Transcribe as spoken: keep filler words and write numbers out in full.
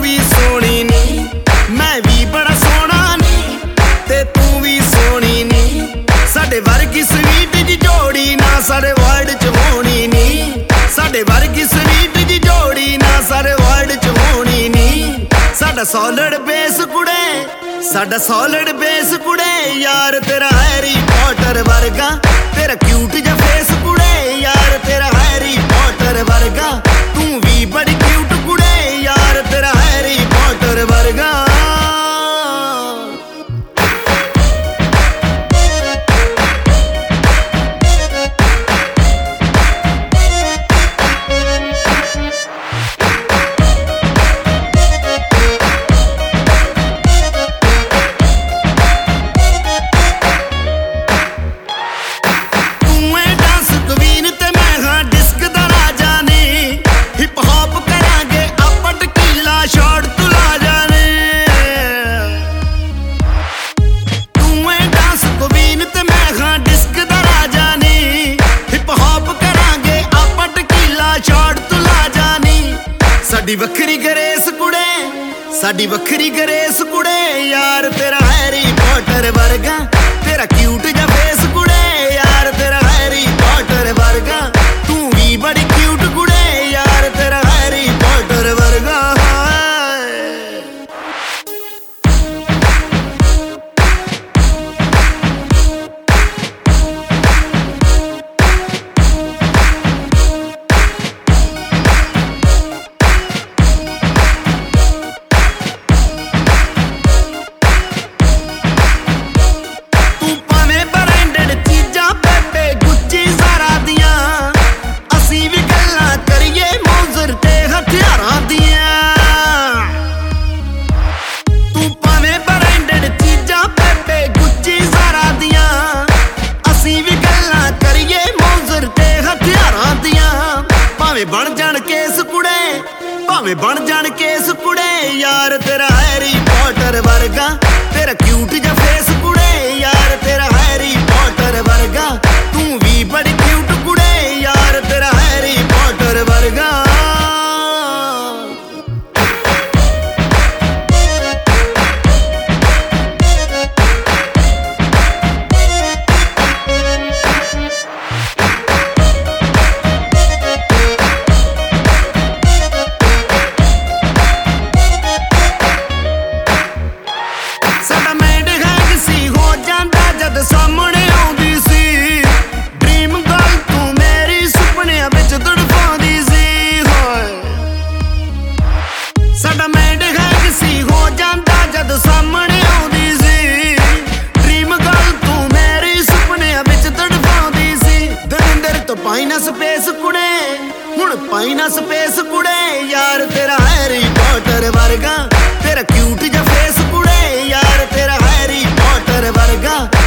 भी सोनी नी, मैं भी बड़ा सोना नी, ते तू भी सोनी नी। साडे वर्गी स्वीट जी जोड़ी ना सारे वर्ल्ड च होनी नी, साडे वर्गी स्वीट जी जोड़ी ना सारे वर्ल्ड च होनी नी। साडा सॉलिड बेस कुड़े, साडा सॉलिड बेस कुड़े, यार तेरा हैरी पॉटर वर्गा, तेरा क्यूट जा फेस कुड़े, यार तेरा हैरी पॉटर वर्गा। तू भी बड़ी क्यूट कुड़े, यार तेरा हैरी पॉटर वर्गा। साडी वखरी गरेस कुड़े, साडी वखरी गरेस कुड़े, यार तेरा हैरी पॉटर वर्गा, तेरा क्यूट जा फेस कुड़े, यार तेरा हैरी पॉटर वर्गा। तू भी बड़ी क्यूट कुड़े, यार तेरा हैरी पॉटर वर्गा। बन जान केस कुड़े, भावें बन जान केस कुड़े, यार तेरा हैरी पॉटर वर्गा, तेरा क्यूट जा फेस कुड़े, यार तेरा हैरी पॉटर वर्गा। तू भी बड़ी क्यूट कुड़े, यार तेरा हैरी पॉटर वर्गा। सामने आउंदी सी ड्रीम गर्ल, तू मेरी सुपनियां विच तड़फाउंदी सी। होए साडा मैंड हैग सी हो जांदा जद सामने आउंदी सी, ड्रीम गर्ल तू मेरी सुपनियां विच तड़फाउंदी सी। दरिंदर तो पाई ना स्पेस कुड़े, हुण पाई ना स्पेस कुड़े, यार तेरा हैरी पॉटर वर्गा, तेरा क्यूट जा फेस कुड़े, यार तेरा हैरी पॉटर वर्गा।